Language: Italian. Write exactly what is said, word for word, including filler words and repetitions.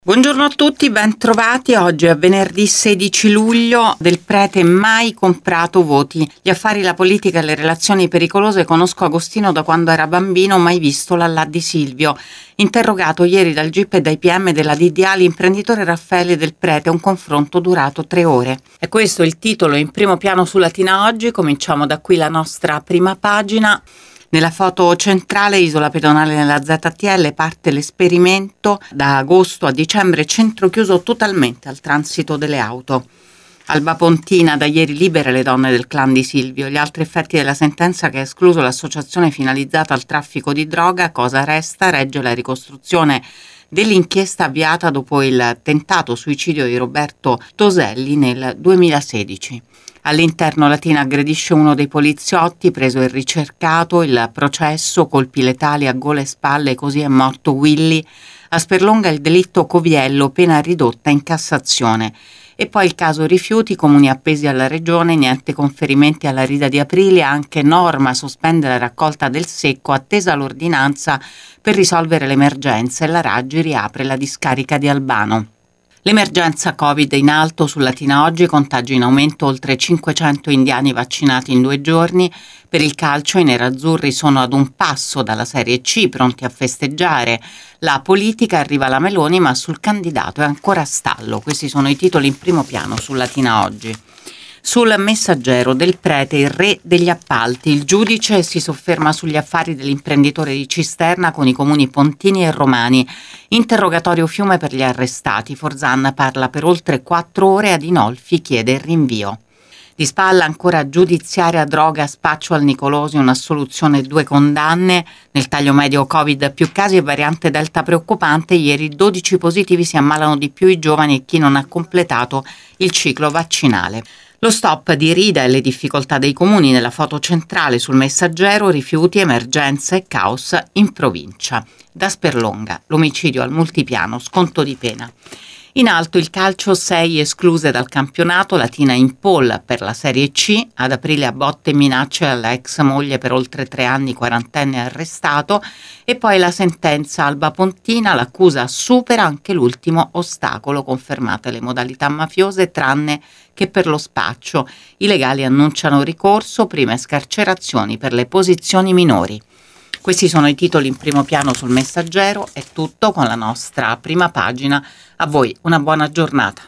Buongiorno a tutti, ben trovati. Oggi è venerdì sedici luglio. Del prete mai comprato voti. Gli affari, la politica e le relazioni pericolose. Conosco Agostino da quando era bambino, mai visto l'Allà di Silvio. Interrogato ieri dal G I P e dai P M della D D A, l'imprenditore Raffaele Del Prete, un confronto durato tre ore. E questo è il titolo in primo piano su Latina Oggi. Cominciamo da qui la nostra prima pagina. Nella foto centrale, isola pedonale nella Z T L, parte l'esperimento. Da agosto a dicembre centro chiuso totalmente al transito delle auto. Alba Pontina, da ieri libere le donne del clan di Silvio. Gli altri effetti della sentenza che ha escluso l'associazione finalizzata al traffico di droga. Cosa resta? Regge la ricostruzione dell'inchiesta avviata dopo il tentato suicidio di Roberto Toselli nel duemilasedici. All'interno, Latina aggredisce uno dei poliziotti, preso e ricercato. Il processo, colpi letali a gola e spalle, così è morto Willy. A Sperlonga il delitto Coviello, pena ridotta in Cassazione. E poi il caso rifiuti, comuni appesi alla regione, niente conferimenti alla Rida di Aprilia, anche Norma sospende la raccolta del secco, attesa l'ordinanza per risolvere l'emergenza, e la Raggi riapre la discarica di Albano. L'emergenza Covid in alto su Latina Oggi, contagi in aumento, oltre cinquecento indiani vaccinati in due giorni. Per il calcio i nerazzurri sono ad un passo dalla Serie C, pronti a festeggiare. La politica, arriva la Meloni, ma sul candidato è ancora a stallo. Questi sono i titoli in primo piano su Latina Oggi. Sul Messaggero, Del Prete, il re degli appalti. Il giudice si sofferma sugli affari dell'imprenditore di Cisterna con i comuni pontini e romani. Interrogatorio Fiume per gli arrestati. Forzan parla per oltre quattro ore, Adinolfi chiede il rinvio. Di spalla ancora giudiziaria, droga, spaccio al Nicolosi, una assoluzione e due condanne. Nel taglio medio Covid più casi e variante Delta preoccupante. Ieri dodici positivi, si ammalano di più i giovani e chi non ha completato il ciclo vaccinale. Lo stop di Rida e le difficoltà dei comuni nella foto centrale sul Messaggero, rifiuti, emergenza e caos in provincia. Da Sperlonga, l'omicidio al multipiano, sconto di pena. In alto il calcio, sei escluse dal campionato, Latina in pole per la Serie C, ad aprile a botte e minacce alla ex moglie per oltre tre anni, quarantenne arrestato, e poi la sentenza Alba Pontina, l'accusa supera anche l'ultimo ostacolo, confermate le modalità mafiose tranne che per lo spaccio. I legali annunciano ricorso, prime scarcerazioni per le posizioni minori. Questi sono i titoli in primo piano sul Messaggero. È tutto con la nostra prima pagina. A voi una buona giornata.